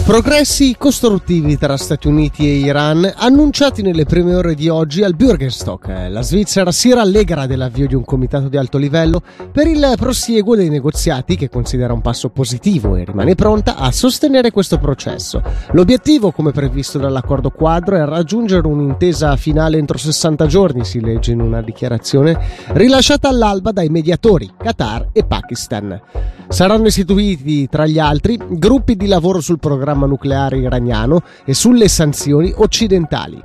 Progressi costruttivi tra Stati Uniti e Iran annunciati nelle prime ore di oggi al Bürgerstock. La Svizzera si rallegra dell'avvio di un comitato di alto livello per il prosieguo dei negoziati, che considera un passo positivo e rimane pronta a sostenere questo processo. L'obiettivo, come previsto dall'accordo quadro, è raggiungere un'intesa finale entro 60 giorni, si legge in una dichiarazione rilasciata all'alba dai mediatori Qatar e Pakistan. Saranno istituiti, tra gli altri, gruppi di lavoro sul programma nucleare iraniano e sulle sanzioni occidentali.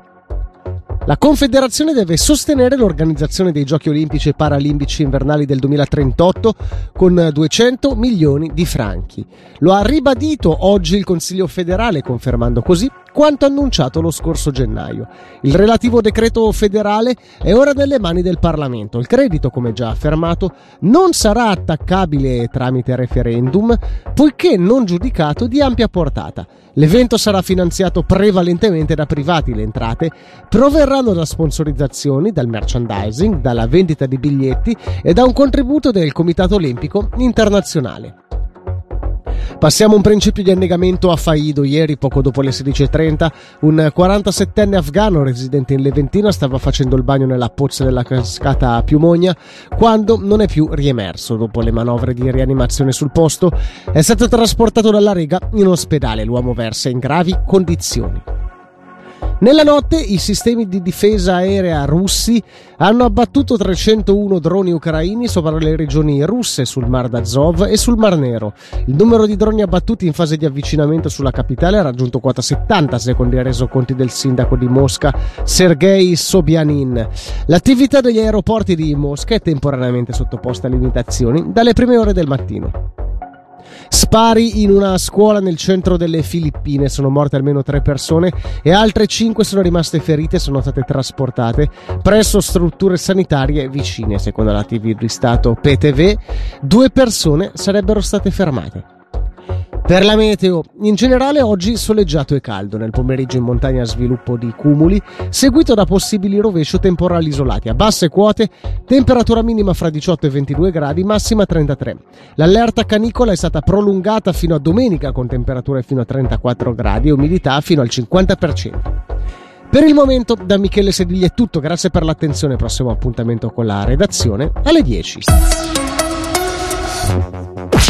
La Confederazione deve sostenere l'organizzazione dei Giochi Olimpici e Paralimpici invernali del 2038 con 200 milioni di franchi. Lo ha ribadito oggi il Consiglio federale, confermando così quanto annunciato lo scorso gennaio. Il relativo decreto federale è ora nelle mani del Parlamento. Il credito, come già affermato, non sarà attaccabile tramite referendum, poiché non giudicato di ampia portata. L'evento sarà finanziato prevalentemente da privati. Le entrate proverranno da sponsorizzazioni, dal merchandising, dalla vendita di biglietti e da un contributo del Comitato Olimpico Internazionale. Passiamo un principio di annegamento a Faido. Ieri, poco dopo le 16:30, un 47enne afghano residente in Leventina stava facendo il bagno nella pozza della cascata Piumogna quando non è più riemerso. Dopo le manovre di rianimazione sul posto, è stato trasportato dalla Lega in ospedale. L'uomo versa in gravi condizioni. Nella notte i sistemi di difesa aerea russi hanno abbattuto 301 droni ucraini sopra le regioni russe sul Mar d'Azov e sul Mar Nero. Il numero di droni abbattuti in fase di avvicinamento sulla capitale ha raggiunto quota 70, secondo i resoconti del sindaco di Mosca, Sergei Sobyanin. L'attività degli aeroporti di Mosca è temporaneamente sottoposta a limitazioni dalle prime ore del mattino. Spari in una scuola nel centro delle Filippine, sono morte almeno 3 persone e altre 5 sono rimaste ferite e sono state trasportate presso strutture sanitarie vicine. Secondo la TV di Stato PTV, 2 persone sarebbero state fermate. Per la meteo, in generale oggi soleggiato e caldo, nel pomeriggio in montagna sviluppo di cumuli, seguito da possibili rovescio temporali isolati. A basse quote, temperatura minima fra 18 e 22 gradi, massima 33. L'allerta canicola è stata prolungata fino a domenica con temperature fino a 34 gradi e umidità fino al 50%. Per il momento da Michele Sediglia è tutto, grazie per l'attenzione, prossimo appuntamento con la redazione alle 10.